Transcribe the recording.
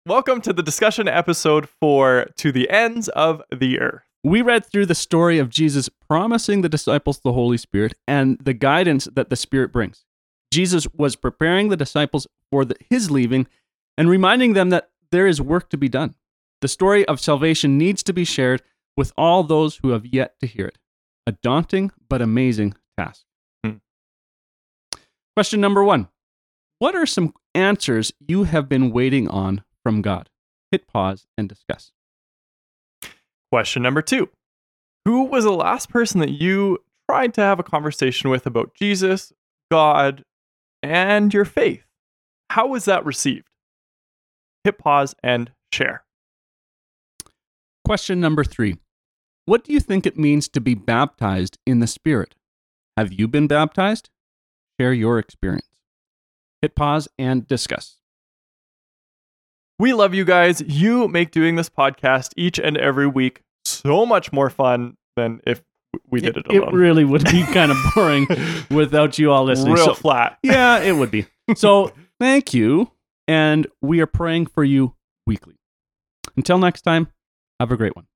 Welcome to the discussion episode for To the Ends of the Earth. We read through the story of Jesus promising the disciples the Holy Spirit and the guidance that the Spirit brings. Jesus was preparing the disciples for his leaving and reminding them that there is work to be done. The story of salvation needs to be shared with all those who have yet to hear it. A daunting but amazing task. Question number 1. What are some answers you have been waiting on from God? Hit pause and discuss. Question number 2. Who was the last person that you tried to have a conversation with about Jesus, God, and your faith? How was that received? Hit pause and share. Question number 3. What do you think it means to be baptized in the Spirit? Have you been baptized? Share your experience. Hit pause and discuss. We love you guys. You make doing this podcast each and every week so much more fun than if we did it alone. It really would be kind of boring without you all listening. Real flat. Yeah, it would be. So thank you, and we are praying for you weekly. Until next time, have a great one.